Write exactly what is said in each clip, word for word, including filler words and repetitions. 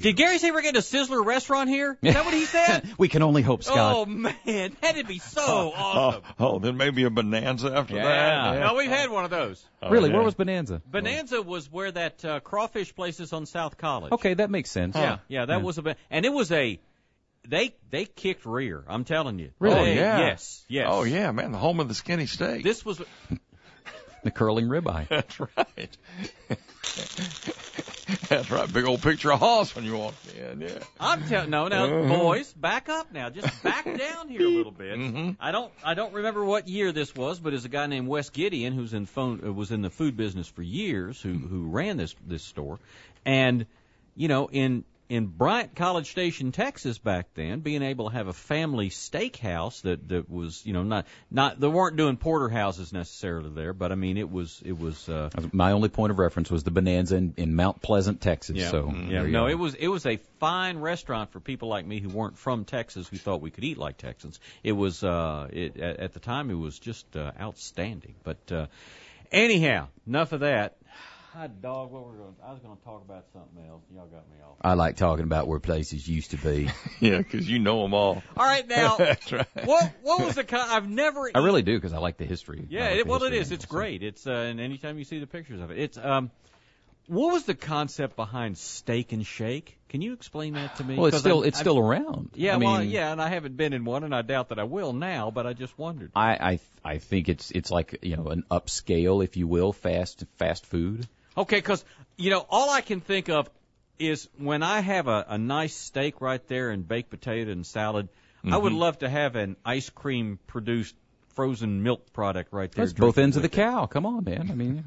Did Gary say we're getting a Sizzler restaurant here? Is that what he said? We can only hope, Scott. Oh, man, that'd be so oh, awesome. Oh, oh, then maybe a Bonanza after Yeah. that. No, we've had one of those. Oh, really? yeah. Where was Bonanza? Bonanza was where that uh, crawfish place is on South College. Okay, that makes sense. Yeah, yeah, that Yeah. was a, and it was a, they they kicked rear. I'm telling you. Really? Oh, They- yeah. Yes, yes. Oh, yeah, man, the home of the skinny steak. This was. The curling ribeye. That's right. That's right. Big old picture of Hoss when you walk in. Yeah. I'm telling no, now Uh-huh. boys, back up now. Just back down here a little bit. Mhm. I don't I don't remember what year this was, but there's a guy named Wes Gideon who's in phone uh, was in the food business for years, who who ran this this store, and you know in. In Bryant College Station, Texas, back then, being able to have a family steakhouse that, that was, you know, not not they weren't doing porterhouses necessarily there, but I mean it was it was. Uh, My only point of reference was the Bonanza in, in Mount Pleasant, Texas. Yeah, So yeah. there you No, go. it was it was a fine restaurant for people like me who weren't from Texas, who thought we could eat like Texans. It was uh, it, at, at the time it was just uh, outstanding. But uh, anyhow, enough of that. Hot dog, what we're going? I was going to talk about something else. Y'all got me off. I like talking about where places used to be. Yeah, because you know them all. All right, now That's right. what what was the? Con- I've never. I really do because I like the history. Yeah, I like it, the well, it history is. angle, It's so. great. It's uh, and anytime you see the pictures of it, it's um. What was the concept behind Steak and Shake? Can you explain that to me? Well, it's 'Cause still I- it's I- still around. Yeah, I mean, well, yeah, and I haven't been in one, and I doubt that I will now. But I just wondered. I I I think it's it's like you know an upscale, if you will, fast fast food. Okay, because, you know, all I can think of is when I have a, a nice steak right there and baked potato and salad, I would love to have an ice cream produced frozen milk product right there. That's both drinking ends of the with it. cow. Come on, man. I mean,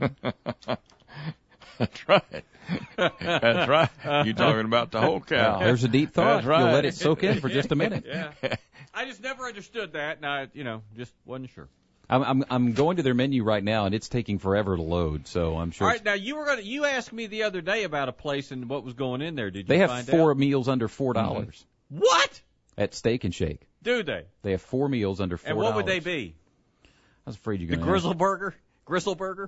That's right. That's right. You're talking about the whole cow. there's a deep thought. That's right. You'll let it soak in for just a minute. Yeah. I just never understood that, and I, you know, just wasn't sure. I'm, I'm I'm going to their menu right now, and it's taking forever to load. So I'm sure All it's- right, now you were gonna you asked me the other day about a place and what was going in there. Did you they have find four out? meals under four dollars What? at Steak and Shake. Do they? They have four meals under four And dollars. what would they be? I was afraid you're The going to Grizzle Burger? Gristle Burger?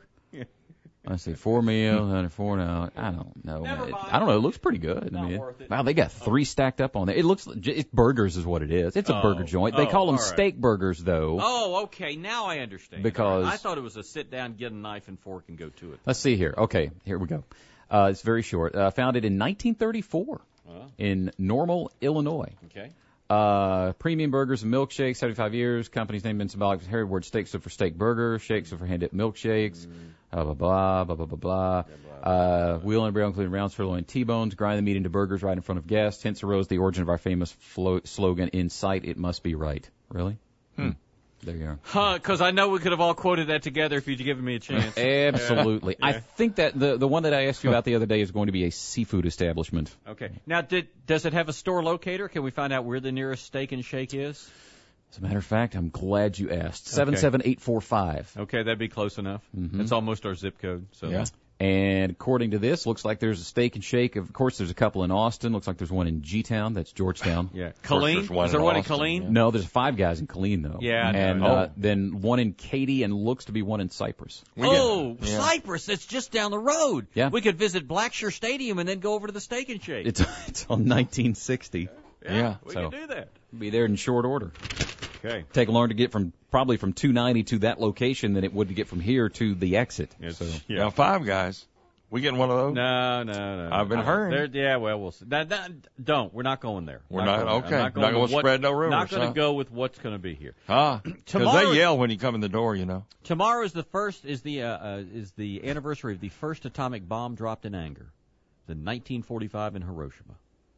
I say four meals under four dollars. I don't know. Never It- mind. I don't know. It looks pretty good. Not I mean, worth it. wow, they got three stacked up on there. It looks it's burgers is what it is. It's a Oh, burger joint. They oh, call them all right. steak burgers though. Oh, okay. Now I understand. Because- I thought it was a sit down, get a knife and fork, and go to it. Let's see here. Okay, here we go. Uh, it's very short. Uh, founded in nineteen thirty-four Oh. in Normal, Illinois. Okay. Uh, premium burgers and milkshakes, seventy-five years. Company's name been symbolic. Harry word steak stood for steak burger. Shakes stood for hand-dipped milkshakes. Blah, blah, blah, blah, blah, blah, blah. Uh, wheel and barrel including round sirloin T-bones. Grind the meat into burgers right in front of guests. Hence arose the origin of our famous flo- slogan, in sight, it must be right. Really? Hmm. There you are. Huh, because I know we could have all quoted that together if you'd given me a chance. Absolutely. I Yeah. think that the the one that I asked you about the other day is going to be a seafood establishment. Okay. Now, did does it have a store locator? Can we find out where the nearest Steak and Shake is? As a matter of fact, I'm glad you asked. seven seven eight four five. Okay, that'd be close enough. Mhm. That's almost our zip code. So. Yeah. And according to this, looks like there's a Steak and Shake. Of course, there's a couple in Austin. Looks like there's one in G-Town. That's Georgetown. Yeah. course, Colleen? there's one Is there in one in Austin, Colleen? yeah. No, there's five guys in Killeen, though. Yeah, I know. And Oh. uh, then one in Katy and looks to be one in Cypress. We get- Oh, yeah. Cypress. It's just down the road. Yeah. We could visit Blackshear Stadium and then go over to the Steak and Shake. It's it's on nineteen sixty. Yeah. We So- could do that. Be there in short order. Okay. Take longer to get from probably from two ninety to that location than it would to get from here to the exit. It's- So yeah. Now, Five Guys. We getting one of those? No, no, no. I've been no. heard. There- Yeah, well, we'll see. That, that, don't. We're not going there. We're not- going there. I'm okay. Not going gonna with what- spread no rumors, Not going to huh? go with what's going to be here. Huh? Because Tomorrow- they yell when you come in the door, you know. Tomorrow is the first is the uh, uh, is the anniversary of the first atomic bomb dropped in anger, in nineteen forty-five in Hiroshima.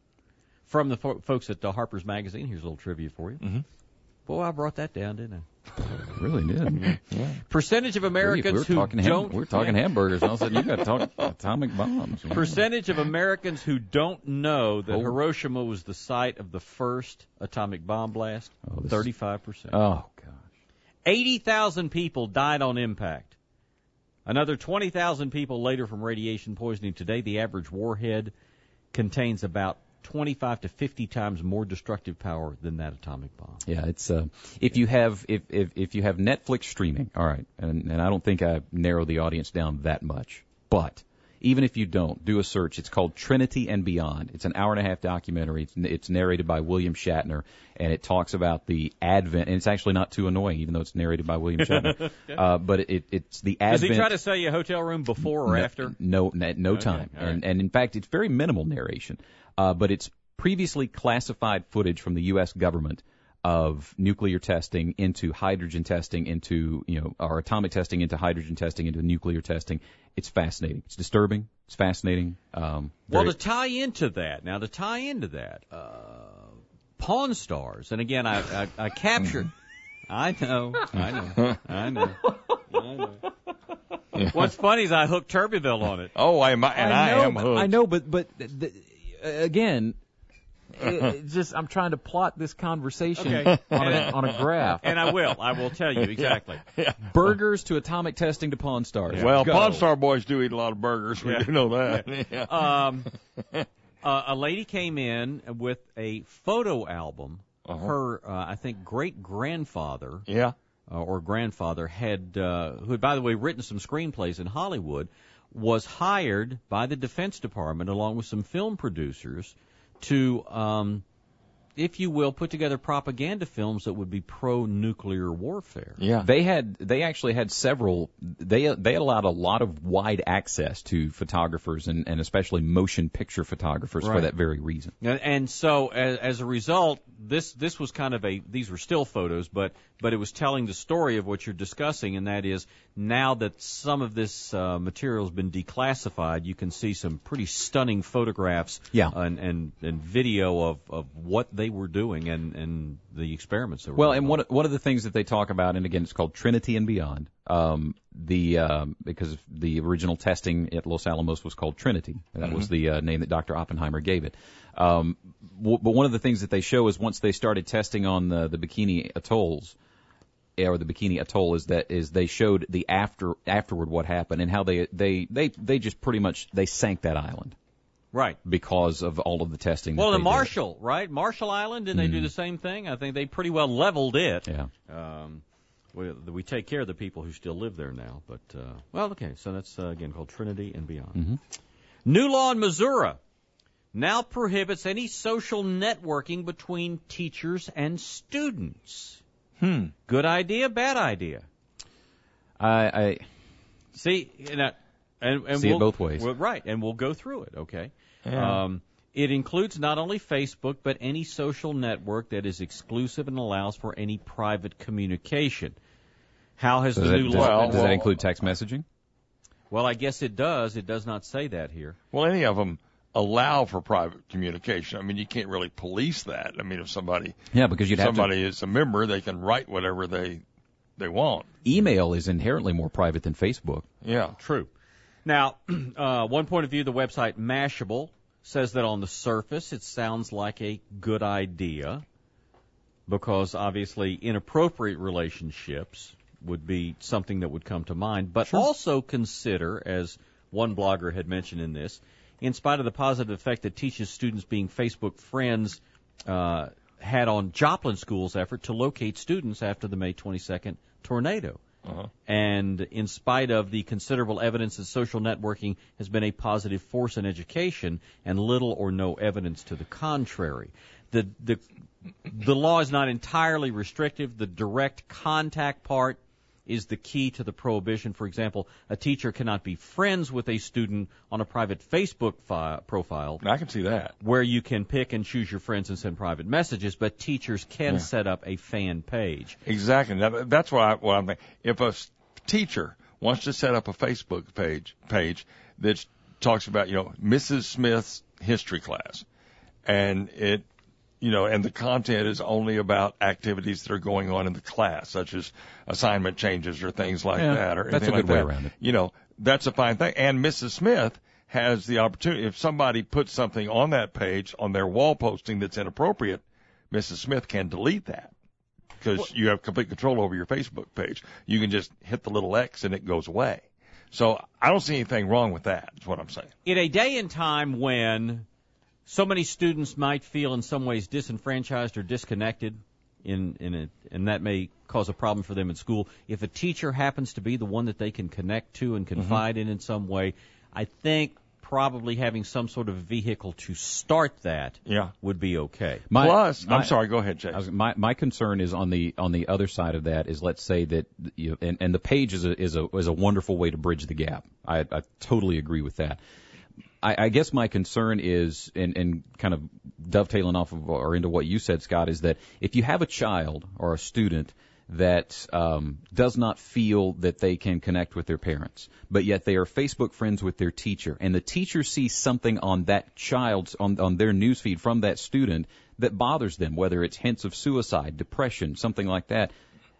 From the fo- folks at the Harper's Magazine, here's a little trivia for you. Mhm. Boy, I brought that down, didn't I? really did. Percentage of we Americans were who talking ham- don't we we're talking yeah. hamburgers. And all of a sudden, you got to talk atomic bombs. Percentage of Americans who don't know that Oh. Hiroshima was the site of the first atomic bomb blast, Oh, this- thirty-five percent. Oh gosh. eighty thousand people died on impact. Another twenty thousand people later from radiation poisoning. Today, the average warhead contains about twenty-five to fifty times more destructive power than that atomic bomb. Yeah, it's uh, if you have if, if if you have Netflix streaming, all right, and and I don't think I narrowed the audience down that much, but even if you don't, do a search. It's called Trinity and Beyond. It's an hour and a half documentary. It's, it's narrated by William Shatner, and it talks about the advent. And it's actually not too annoying, even though it's narrated by William Shatner. okay. uh, but it, it's the advent. Does he try to sell you a hotel room before or no, after? No, no, no okay. time. Right. And, and in fact, it's very minimal narration. Uh, but it's previously classified footage from the U S government of nuclear testing into hydrogen testing into, you know, or atomic testing into hydrogen testing into nuclear testing. It's fascinating. It's disturbing. It's fascinating. Um, well, very... to tie into that, now to tie into that, uh, Pawn Stars, and again, I, I, I captured, I know, I know, I know, I know. What's funny is I hooked Turbeville on it. Oh, I am, and I, I know, am hooked. I know, but, but, the, again, It's just I'm trying to plot this conversation okay. on, a, on a graph. And I will. I will tell you exactly. Yeah. Yeah. Burgers to atomic testing to Pawn Stars. Yeah. Well, Go. Pawn Star boys do eat a lot of burgers. We yeah. do know that. Yeah. Um, uh, a lady came in with a photo album. Uh-huh. Her, uh, I think, great-grandfather Yeah. uh, or grandfather had, uh, who had, by the way, written some screenplays in Hollywood, was hired by the Defense Department along with some film producers to, um, if you will, put together propaganda films that would be pro-nuclear warfare. Yeah. They had, they actually had several, they, they allowed a lot of wide access to photographers and, and especially motion picture photographers Right. for that very reason. And, and so, as, as a result, this this was kind of a, these were still photos, but but it was telling the story of what you're discussing, and that is now that some of this uh, material has been declassified, you can see some pretty stunning photographs Yeah. and, and, and video of, of what they were doing and, and the experiments that were Well, going and on. one one of the things that they talk about, and again, it's called Trinity and Beyond. Um, the um, because the original testing at Los Alamos was called Trinity. That Mm-hmm. was the uh, name that Doctor Oppenheimer gave it. Um, w- but one of the things that they show is once they started testing on the, the Bikini Atolls, or the Bikini Atoll, is that is they showed the after afterward what happened and how they they they they just pretty much they sank that island. Right. Because of all of the testing. Well, that in they did. Marshall, right? Marshall Island, didn't they do the same thing? I think they pretty well leveled it. Yeah. Um, we, we take care of the people who still live there now. But, uh, well, okay, so that's, uh, again, called Trinity and Beyond. Mm-hmm. New law in Missouri now prohibits any social networking between teachers and students. Hmm. Good idea, bad idea? I, I See, you know, and, and See it we'll, both ways. Well, right, and we'll go through it, okay? Yeah. Um, it includes not only Facebook, but any social network that is exclusive and allows for any private communication. How has does, the that, new does, law... Well, does that include text messaging? Well, I guess it does. It does not say that here. Well, any of them allow for private communication. I mean, you can't really police that. I mean, if somebody Yeah, because you'd have somebody is a member, they can write whatever they they want. to. Email is inherently more private than Facebook. Yeah. True. Now, uh, one point of view, the website Mashable says that on the surface it sounds like a good idea because obviously inappropriate relationships would be something that would come to mind, but also consider, as one blogger had mentioned in this, in spite of the positive effect that teaches students being Facebook friends uh, had on Joplin School's effort to locate students after the May twenty-second tornado. Uh-huh. And in spite of the considerable evidence that social networking has been a positive force in education and little or no evidence to the contrary. The, the, the law is not entirely restrictive. The direct contact part is the key to the prohibition. For example, a teacher cannot be friends with a student on a private Facebook fi- profile I can see that. where you can pick and choose your friends and send private messages, but teachers can Yeah. set up a fan page. Exactly. Now, that's what, I, what I'm thinking. If a s- teacher wants to set up a Facebook page page that talks about, you know, Missus Smith's history class, and it, you know, and the content is only about activities that are going on in the class, such as assignment changes or things like Yeah, that, or that's anything a like good way that. around it. You know, that's a fine thing. And Missus Smith has the opportunity, if somebody puts something on that page, on their wall posting that's inappropriate, Missus Smith can delete that because you have complete control over your Facebook page. You can just hit the little X and it goes away. So I don't see anything wrong with that, is what I'm saying. In a day and time when so many students might feel in some ways disenfranchised or disconnected, in, in a, and that may cause a problem for them in school, if a teacher happens to be the one that they can connect to and confide in in some way, I think probably having some sort of vehicle to start that Yeah. would be okay. My, Plus, my- I'm sorry, go ahead, Chase. I was, my my concern is on the on the other side of that is, let's say that you know, and, and the page is a is a is a wonderful way to bridge the gap. I, I totally agree with that. I, I guess my concern is, and, and kind of dovetailing off of or into what you said, Scott, is that if you have a child or a student that um, does not feel that they can connect with their parents, but yet they are Facebook friends with their teacher, and the teacher sees something on that child's on, on their newsfeed from that student that bothers them, whether it's hints of suicide, depression, something like that.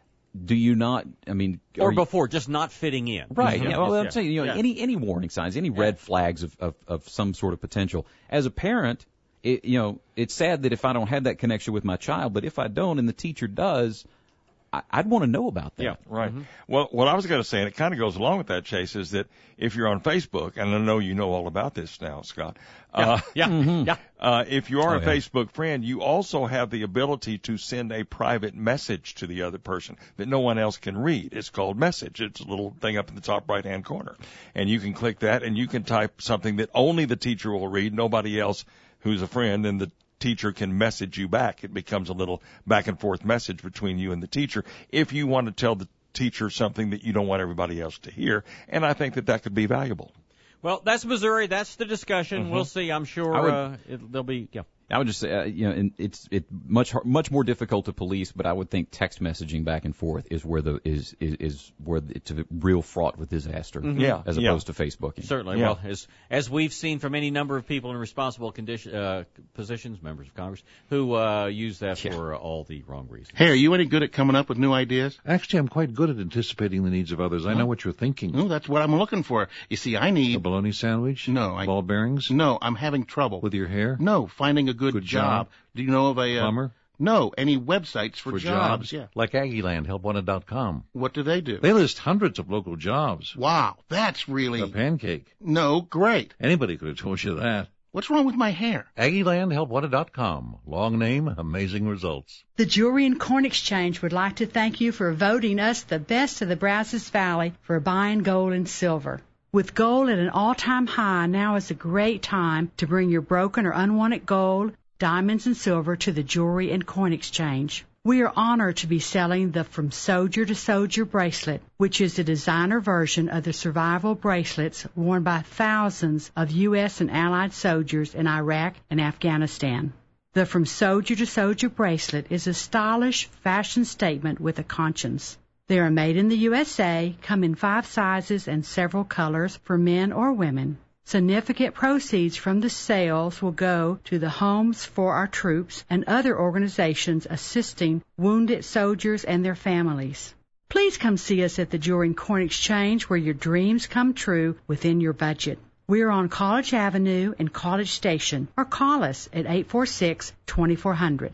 Do you not? I mean, Or are you- before, just not fitting in. Right. Yeah. Well, I'm Yeah. saying, you know, Yeah. any any warning signs, any red flags of, of of some sort of potential. As a parent, it, you know, it's sad that if I don't have that connection with my child, but if I don't and the teacher does, I, I'd want to know about that. Yeah. Right. Well, what I was going to say, and it kind of goes along with that, Chase, is that if you're on Facebook, and I know you know all about this now, Scott. Uh, Yeah. Yeah. uh, if you are Oh, a yeah. Facebook friend, you also have the ability to send a private message to the other person that no one else can read. It's called Message. It's a little thing up in the top right-hand corner. And you can click that, and you can type something that only the teacher will read, nobody else who's a friend, and the teacher can message you back. It becomes a little back and forth message between you and the teacher if you want to tell the teacher something that you don't want everybody else to hear. And I think that that could be valuable. Well, that's Missouri. That's the discussion. Mm-hmm. We'll see. I'm sure I would- uh, it, there'll be. Yeah. I would just say, uh, you know, and it's it much har- much more difficult to police, but I would think text messaging back and forth is where the is is, is where it's a real fraught with disaster, Yeah, as yeah. opposed to Facebooking. Certainly. Yeah. Well, as as we've seen from any number of people in responsible condition, uh, positions, members of Congress, who uh, use that Yeah. for uh, all the wrong reasons. Hey, are you any good at coming up with new ideas? Actually, I'm quite good at anticipating the needs of others. I know what you're thinking. No, that's what I'm looking for. You see, I A need... bologna sandwich? No, I- Ball bearings? No, I'm having trouble. With your hair? No, finding a good, Good job. Do you know of a... Uh, Plumber? No, any websites for, For jobs. jobs? Yeah. Like Aggieland, help wanted dot com. What do they do? They list hundreds of local jobs. Wow, that's really... A pancake. No, great. Anybody could have told you that. What's wrong with my hair? Aggieland, help wanted dot com. Long name, amazing results. The Jewelry and Corn Exchange would like to thank you for voting us the best of the Brazos Valley for buying gold and silver. With gold at an all-time high, now is a great time to bring your broken or unwanted gold, diamonds, and silver to the Jewelry and Coin Exchange. We are honored to be selling the From Soldier to Soldier bracelet, which is a designer version of the survival bracelets worn by thousands of U S and Allied soldiers in Iraq and Afghanistan. The From Soldier to Soldier bracelet is a stylish fashion statement with a conscience. They are made in the U S A, come in five sizes and several colors for men or women. Significant proceeds from the sales will go to the Homes for Our Troops and other organizations assisting wounded soldiers and their families. Please come see us at the Jewelry and Corn Exchange, where your dreams come true within your budget. We are on College Avenue and College Station, or call us at eight four six, two four zero zero.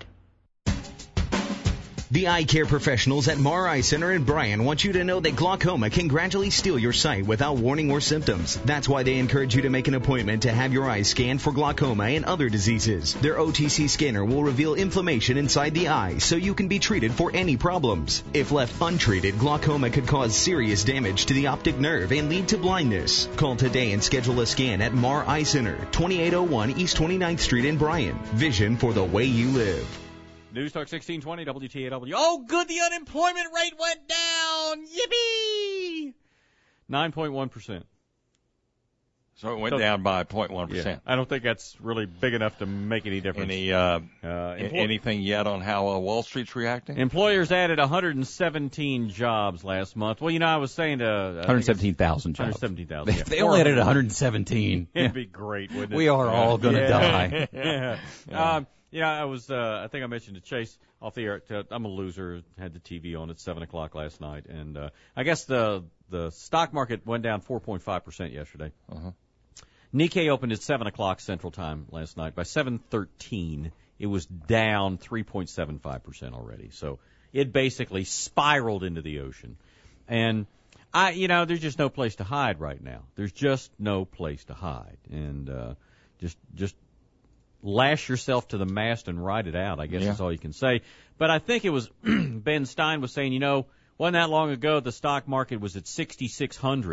The eye care professionals at Mar Eye Center in Bryan want you to know that glaucoma can gradually steal your sight without warning or symptoms. That's why they encourage you to make an appointment to have your eyes scanned for glaucoma and other diseases. Their O T C scanner will reveal inflammation inside the eye so you can be treated for any problems. If left untreated, glaucoma could cause serious damage to the optic nerve and lead to blindness. Call today and schedule a scan at Mar Eye Center, twenty-eight oh one East twenty-ninth Street in Bryan. Vision for the way you live. News Talk sixteen twenty W T A W. Oh, good, the unemployment rate went down. Yippee! nine point one percent. So it went So- down by zero point one percent. I don't think that's really big enough to make any difference. Any uh, Uh, a- employ- anything yet on how uh, Wall Street's reacting? Employers added one hundred seventeen jobs last month. Well, you know, I was saying to uh, one hundred seventeen thousand one hundred jobs. seventeen thousand. They, they only added one hundred seventeen. It'd Yeah. be great, wouldn't it? We are all going to Yeah. die. yeah. Um, you know, I was, uh, I think I mentioned to Chase off the air, uh, I'm a loser, had the T V on at seven o'clock last night, and uh, I guess the the stock market went down four point five percent yesterday. Uh-huh. Nikkei opened at seven o'clock Central Time last night. By seven thirteen, it was down three point seven five percent already. So it basically spiraled into the ocean. And, I, you know, there's just no place to hide right now. There's just no place to hide. And uh, just just lash yourself to the mast and ride it out, I guess Yeah. is all you can say. But I think it was Ben Stein was saying, you know, wasn't that long ago the stock market was at sixty-six hundred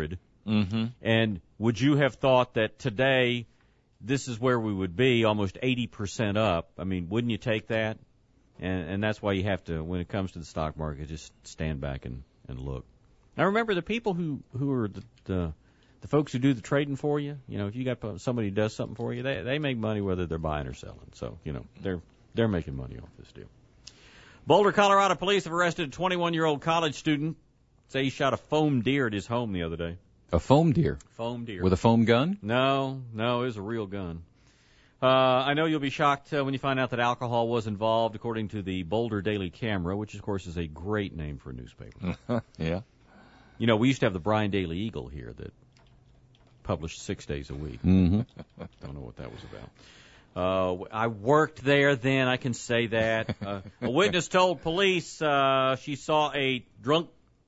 Mm-hmm. And would you have thought that today this is where we would be, almost eighty percent up? I mean, wouldn't you take that? And, and that's why you have to, when it comes to the stock market, just stand back and, and look. Now, remember, the people who, who are the, the the folks who do the trading for you, you know, if you got somebody who does something for you, they they make money whether they're buying or selling. So, you know, they're they're making money off this deal. Boulder, Colorado police have arrested a twenty-one-year-old college student. Say he shot a foam deer at his home the other day. A foam deer? Foam deer. With a foam gun? No, no, it was a real gun. Uh, I know you'll be shocked uh, when you find out that alcohol was involved, according to the Boulder Daily Camera, which, of course, is a great name for a newspaper. Yeah. You know, we used to have the Bryan Daily Eagle here that published six days a week. Mm-hmm. Don't know what that was about. Uh, I worked there then, I can say that. Uh, a witness told police uh, she saw a drunk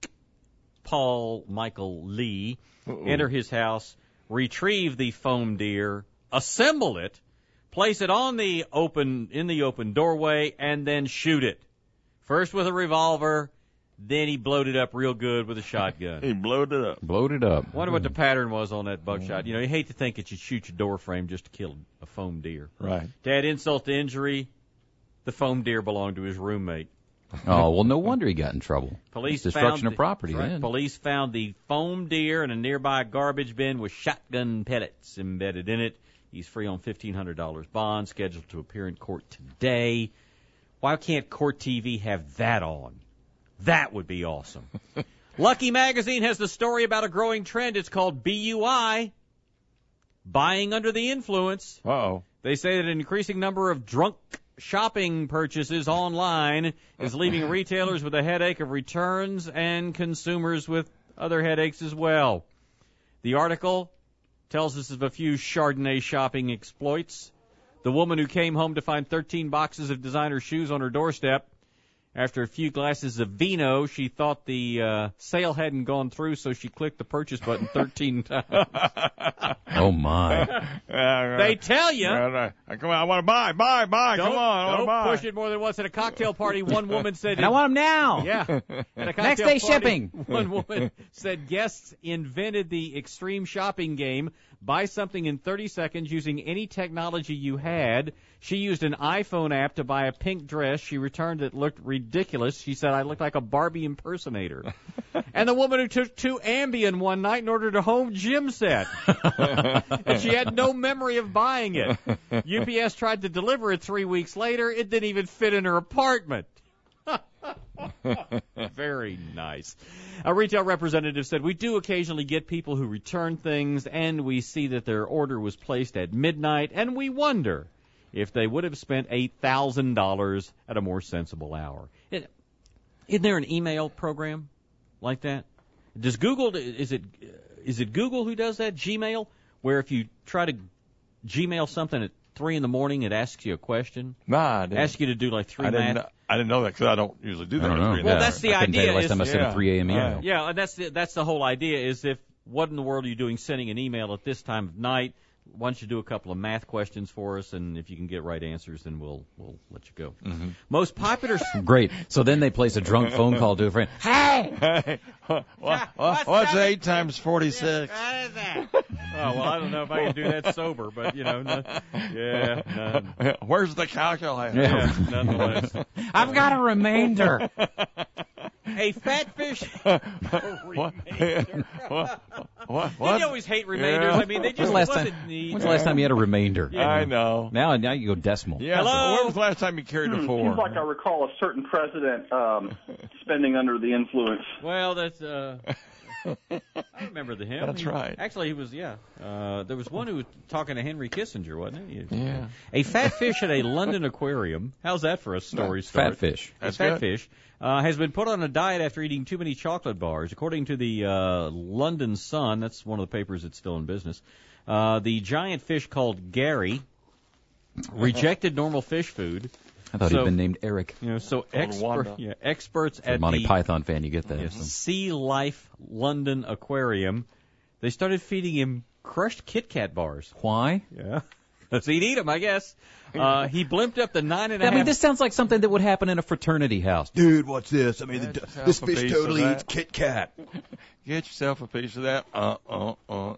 Paul Michael Lee Uh-oh. enter his house, retrieve the foam deer, assemble it, place it on the open in the open doorway, and then shoot it. First with a revolver, then he blowed it up real good with a shotgun. He blowed it up. Blowed it up. Wonder what the pattern was on that buckshot. You know, you hate to think that you shoot your door frame just to kill a foam deer. Right. To add insult to injury, the foam deer belonged to his roommate. Oh, well, no wonder he got in trouble. Police Destruction found of property, the, right, then. Police found the foam deer in a nearby garbage bin with shotgun pellets embedded in it. He's free on fifteen hundred dollars bond, scheduled to appear in court today. Why can't Court T V have that on? That would be awesome. Lucky Magazine has the story about a growing trend. It's called B U I, buying under the influence. Uh-oh. They say that an increasing number of drunk shopping purchases online is leaving retailers with a headache of returns and consumers with other headaches as well. The article tells us of a few Chardonnay shopping exploits. The woman who came home to find thirteen boxes of designer shoes on her doorstep. After a few glasses of vino, she thought the uh, sale hadn't gone through, so she clicked the purchase button thirteen times. Oh, my. They tell you. Come on, I want to buy, buy, buy. Don't, Come on, I want to don't buy. push it more than once. At a cocktail party, one woman said... And I want them now. Yeah. At a cocktail Next day party, shipping. One woman said guests invented the extreme shopping game. Buy something in thirty seconds using any technology you had. She used an iPhone app to buy a pink dress. She returned it looked ridiculous. She said, I looked like a Barbie impersonator. And the woman who took two Ambien one night and ordered a home gym set. And she had no memory of buying it. U P S tried to deliver it three weeks later. It didn't even fit in her apartment. Very nice. A retail representative said, we do occasionally get people who return things, and we see that their order was placed at midnight, and we wonder if they would have spent eight thousand dollars at a more sensible hour. It, isn't there an email program like that? Does Google, is it is it Google who does that, Gmail, where if you try to Gmail something at three in the morning, it asks you a question? Nah, I didn't. Asks you to do like three I didn't math. know, I didn't know that because I don't usually do that. I don't know. at three in the Well, morning. that's the I couldn't tell you idea. the last time I is- sent yeah. a three a.m. email. Yeah, and that's the, that's the whole idea is if, what in the world are you doing sending an email at this time of night? Why don't you do a couple of math questions for us, and if you can get right answers, then we'll we'll let you go. Mm-hmm. Most popular... Great. So then they place a drunk phone call to a friend. Hey! Hey, what, what, what's what's that? eight times forty-six? What is that? Oh, well, I don't know if I can do that sober, but, you know, no, yeah, none, Where's the calculator? yeah, nonetheless. I've got a remainder. A fatfish... What? what? What? Did What? you always hate remainders? Yeah. I mean, they When's just the last wasn't time? neat. When's the last time you had a remainder? Yeah. I know. Now, now you go decimal. Yeah. Hello? When was the last time you carried a four? Seems like I recall a certain president um, spending under the influence. Well, that's... uh I remember the him. That's He- right. Actually, he was, yeah. Uh, there was one who was talking to Henry Kissinger, wasn't he? Yeah. A fat fish at a London aquarium. How's that for a story start? Fat fish. A That's fat good. fish uh, has been put on a diet after eating too many chocolate bars. According to the uh, London Sun, that's one of the papers that's still in business, uh, the giant fish called Gary rejected normal fish food. I thought So- he'd been named Eric. You know, so Called expert, Wanda. yeah, experts If you're a at Monty the Python fan, you get that. Yes, So. Sea Life London Aquarium, they started feeding him crushed Kit Kat bars. Why? Yeah. So he'd eat them, I guess. Uh, he blimped up the nine and a I half. mean, this sounds like something that would happen in a fraternity house. Dude, what's this? I mean, Get the, yourself this a fish piece totally of eats that. Kit Kat. Get yourself a piece of that. Uh, uh, uh.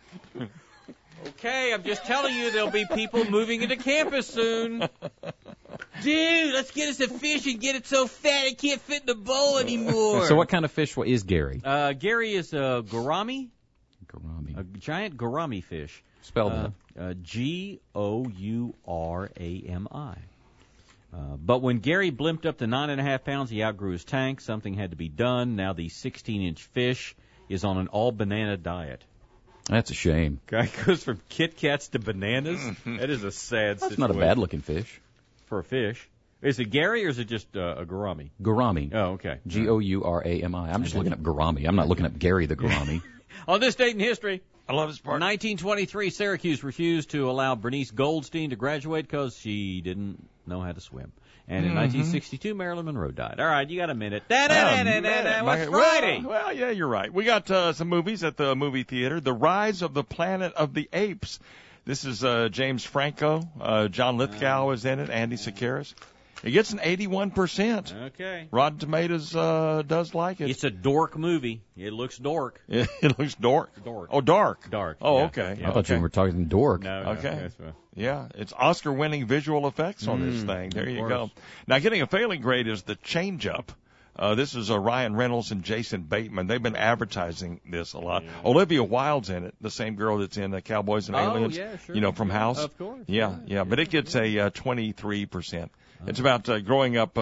Okay, I'm just telling you there'll be people moving into campus soon. Dude, let's get us a fish and get it so fat it can't fit in the bowl anymore. So what kind of fish is Gary? Uh, Gary is a gourami, Gourami. a giant gourami fish. Spell Uh, that. uh, G O U R A M I. Uh, but when Gary blimped up to nine and a half pounds, he outgrew his tank. Something had to be done. Now the sixteen-inch fish is on an all-banana diet. That's a shame. Guy goes from Kit Kats to bananas. That is a sad That's situation. not a bad-looking fish. For a fish. Is it Gary or is it just uh, a gourami? Gourami. Oh, okay. G O U R A M I. I'm just looking up gourami. I'm not looking up Gary the gourami. On this date in history, I love his part. nineteen twenty-three, Syracuse refused to allow Bernice Goldstein to graduate because she didn't know how to swim. And in nineteen sixty-two, Marilyn Monroe died. All right, you got a minute. Da, da, da, da, da, da. What's Friday? Well, well, yeah, you're right. We got uh, some movies at the movie theater. The Rise of the Planet of the Apes. This is uh, James Franco. Uh, John Lithgow is in it. Andy Serkis. It gets an eighty-one percent. Okay. Rotten Tomatoes uh, does like it. It's a dork movie. It looks dork. It, it looks dark. Dork. Oh, dark. Dark. Oh, yeah. okay. Yeah. I thought okay. you were talking dork. No, no, Okay. that's fine. Yeah, it's Oscar-winning visual effects on this Mm, thing. There of you course. go. Now, getting a failing grade is The Change-Up. Uh, this is uh, Ryan Reynolds and Jason Bateman. They've been advertising this a lot. Olivia Wilde's in it, the same girl that's in uh, Cowboys and Oh, Aliens. yeah, sure. You know, from House. Of course. Yeah, yeah. But it gets a uh, twenty-three percent. It's about uh, growing up